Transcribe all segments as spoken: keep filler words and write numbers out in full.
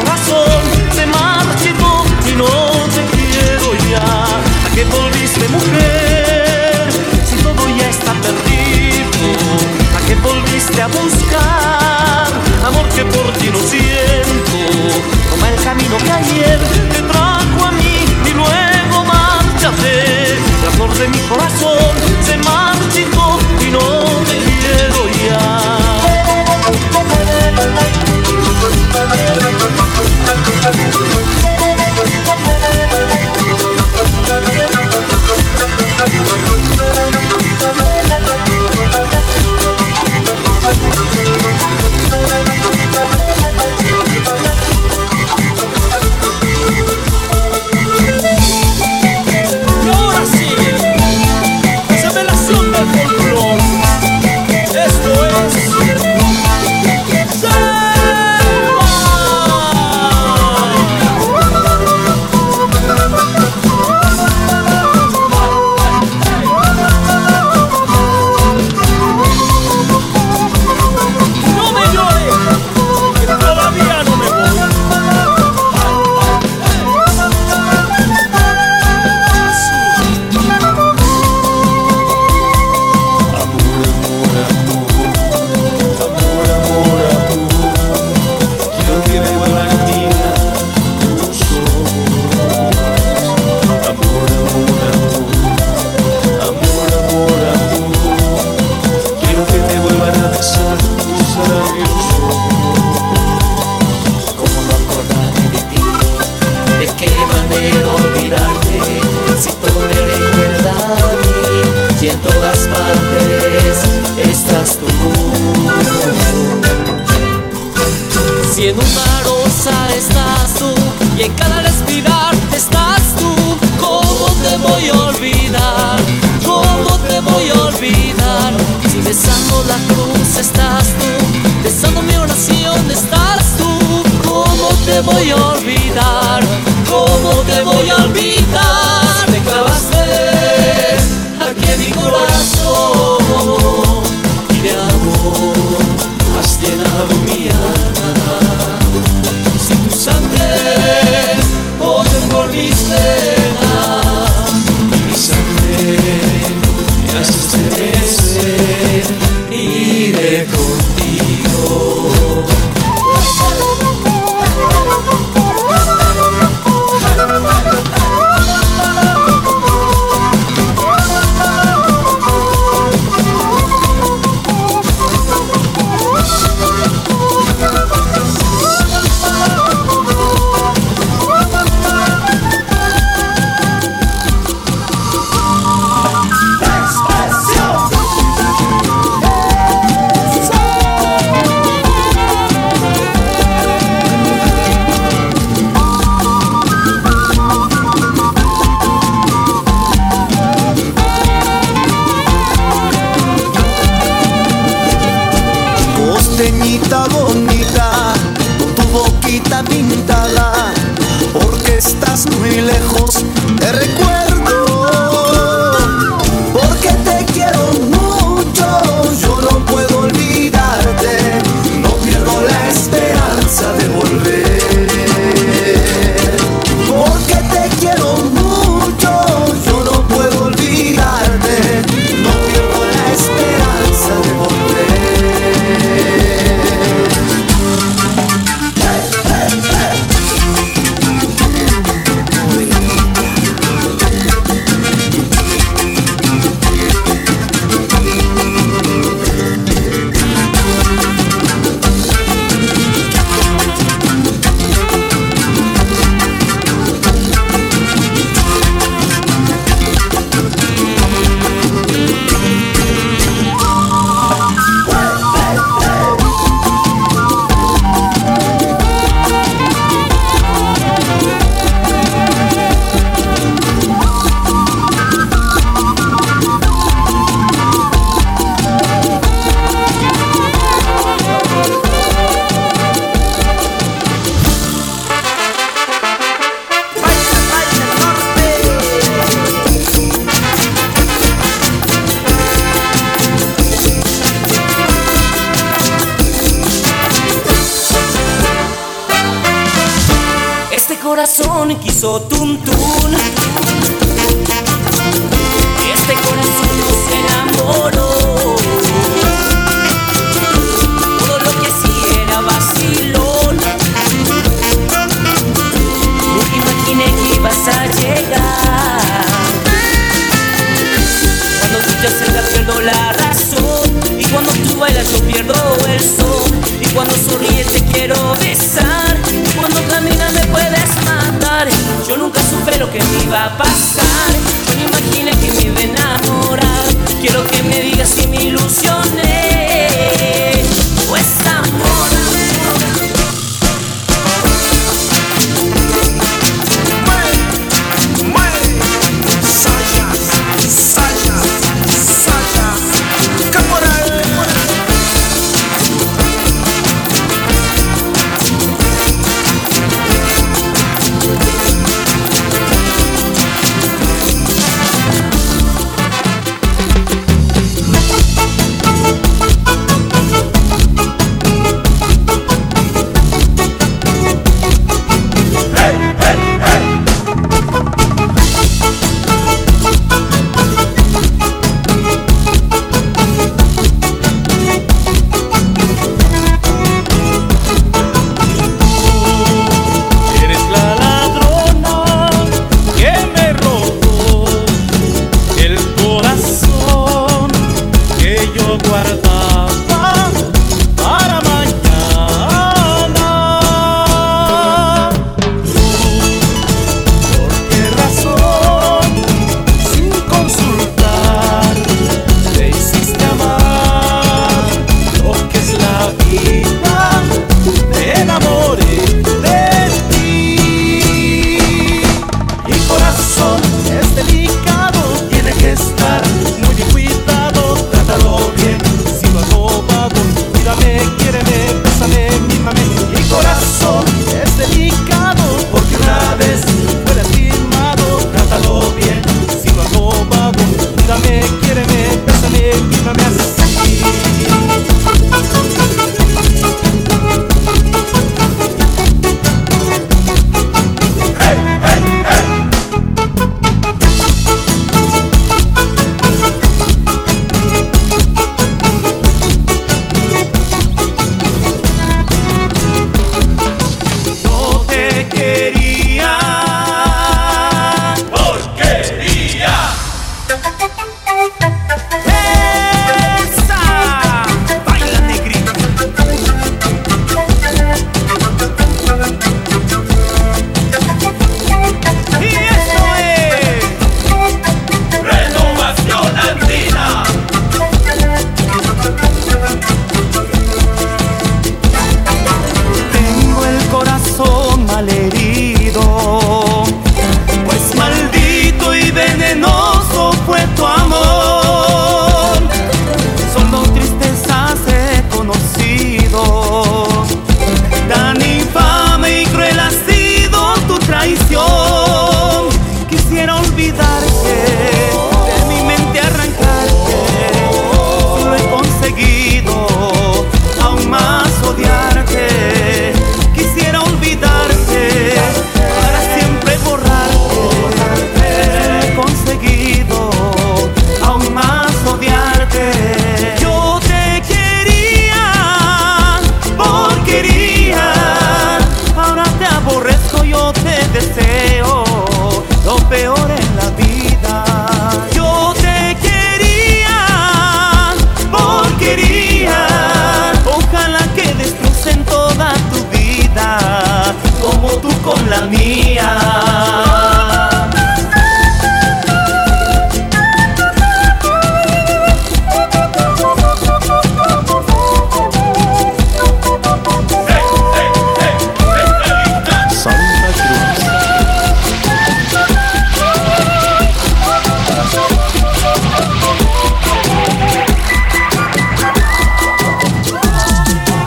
corazón se marchitó y no te quiero ya. ¿A qué volviste, mujer, si todo ya está perdido? ¿A qué volviste a buscar amor que por ti no siento? Toma el camino que ayer te trajo a mí y luego márchate. La flor de mi corazón se marchitó y no te quiero ya. Si en una rosa estás tú y en cada respirar estás tú, ¿cómo te voy a olvidar? ¿Cómo te voy a olvidar? Si besando la cruz estás tú, besando mi oración estás tú, ¿cómo te voy a olvidar? ¿Cómo te voy a olvidar? Te clavaste aquí en mi corazón y de amor has llenado mi alma. Si tu sangre hoy envolviste y mi sangre me hace estremecer, iré contigo. corazón quiso tun tun. Este corazón no se enamoró. Todo lo que hacía era vacilón. Nunca imaginé que ibas a llegar. Cuando tú te acercas pierdo la razón. Y cuando tú bailas yo pierdo el son. Y cuando sonríes te quiero besar. Y cuando caminas me puedes matar. Yo nunca supe lo que me iba a pasar. Yo no imaginé que me iba a enamorar. Quiero que me digas si me ilusioné. Pues amor.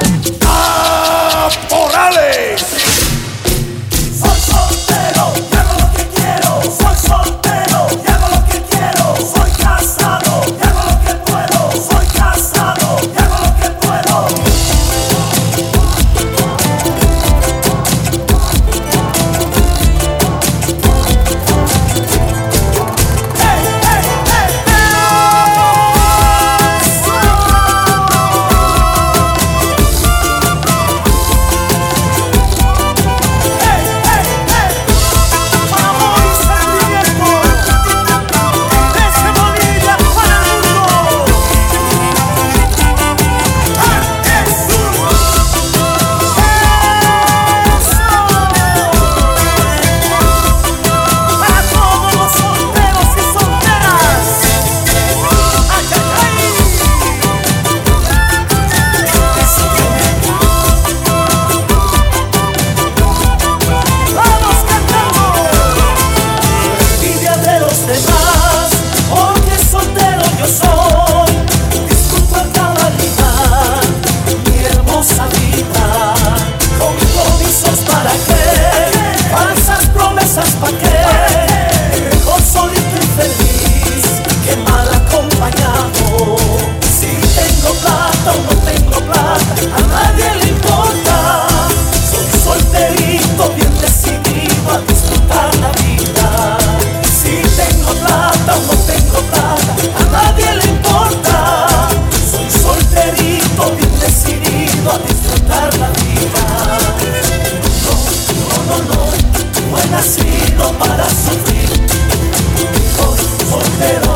Soy soltero. nacido para sufrir. Hijo soltero,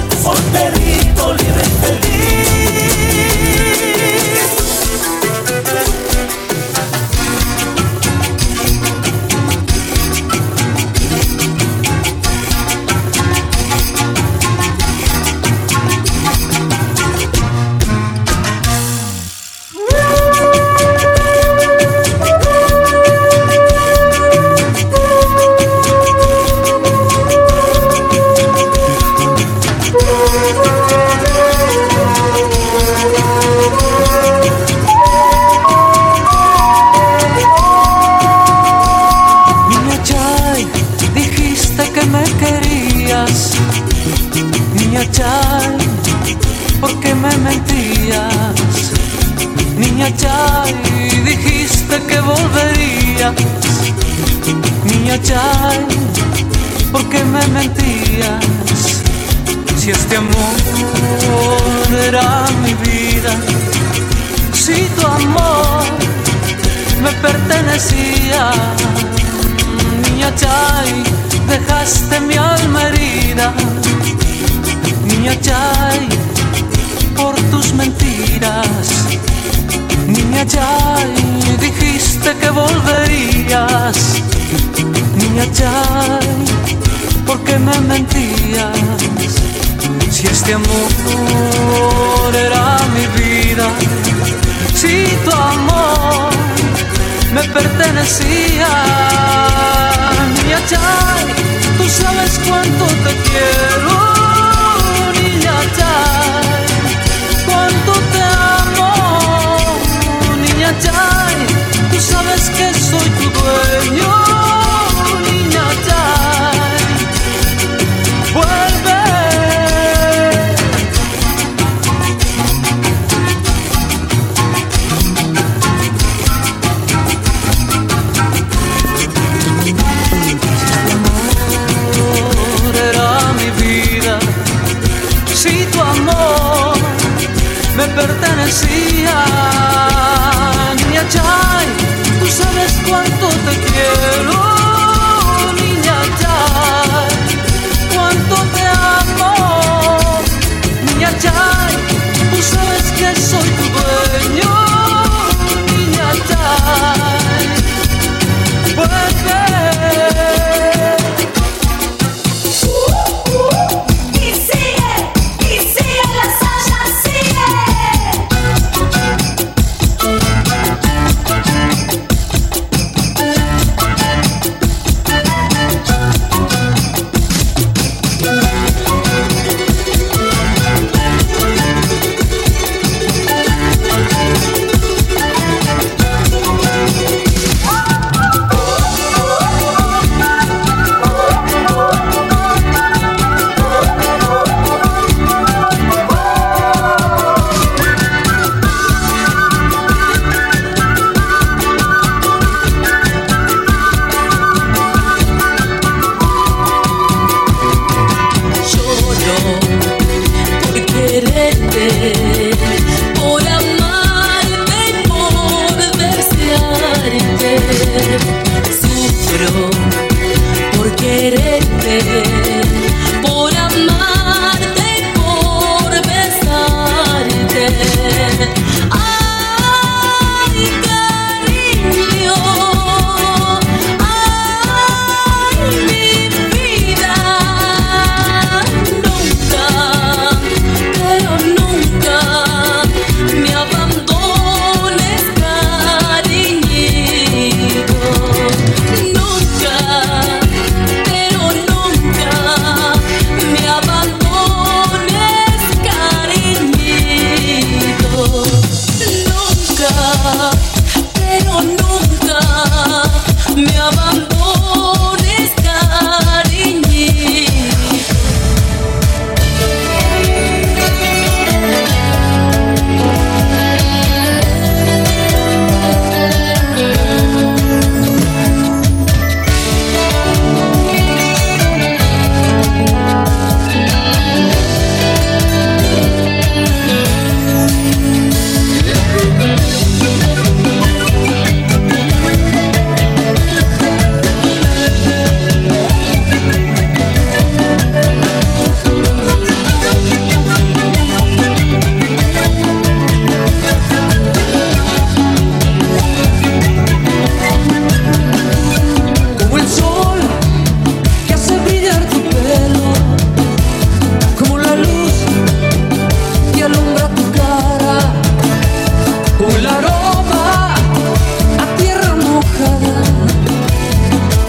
solterito, libre y feliz. Nunca, pero nunca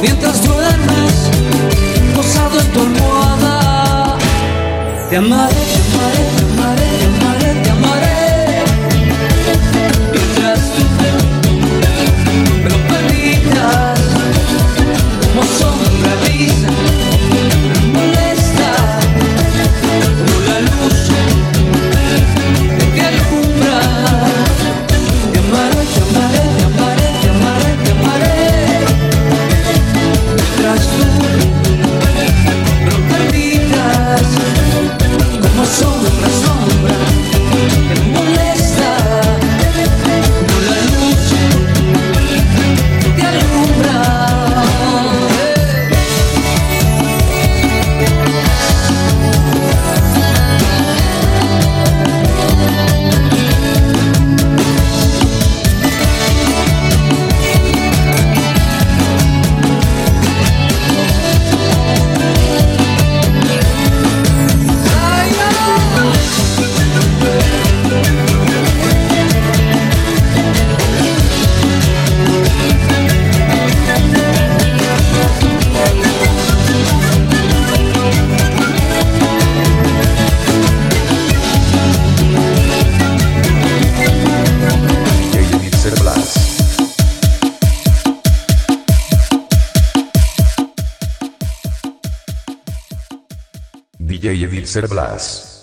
mientras duermes, posado en tu almohada. Te amaré, te amaré, te amaré, te amaré, te amaré. Mientras tú me lo permitas, como sombra brisa, me molesta, como la luz que alumbra. Te amaré, te amaré, te amaré, te amaré, te amaré. Mientras tú me lo permitas, como sombra, sombra que me molesta, como la luz que alumbra. D J Edir Blas.